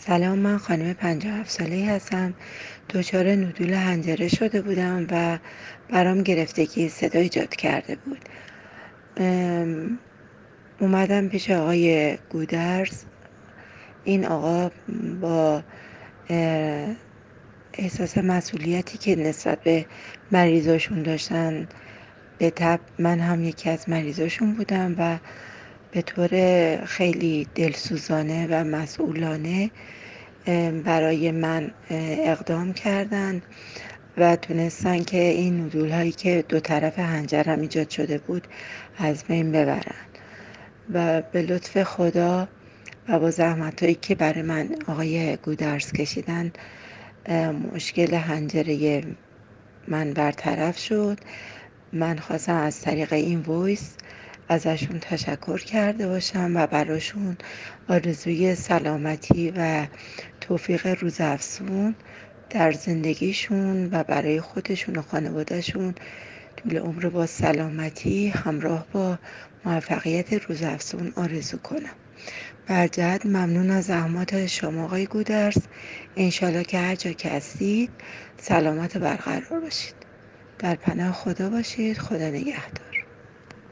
سلام، من خانم 57 ساله‌ای هستم. دچار نودول حنجره شده بودم و برام گرفتگی صدا ایجاد کرده بود. اومدم پیش آقای گودرز. این آقا با احساس مسئولیتی که نسبت به مریضاشون داشتن، به طب من هم یکی از مریضاشون بودم و به طور خیلی دلسوزانه و مسئولانه برای من اقدام کردن و تونستن که این نودول هایی که دو طرف حنجرم ایجاد شده بود از بین ببرن و به لطف خدا و با زحمت هایی که برای من آقای گودرز کشیدن مشکل حنجره من برطرف شد. من خواستم از طریق این وایس ازشون تشکر کرده باشم و براشون آرزوی سلامتی و توفیق روزافزون در زندگیشون و برای خودشون و خانوادهشون طول عمر با سلامتی همراه با موفقیت روزافزون آرزو کنم. بر جهت ممنون از زحمات شما آقای گودرز. انشالله که هر جا که هستید سلامت و برقرار باشید. در پناه خدا باشید. خدا نگهدار.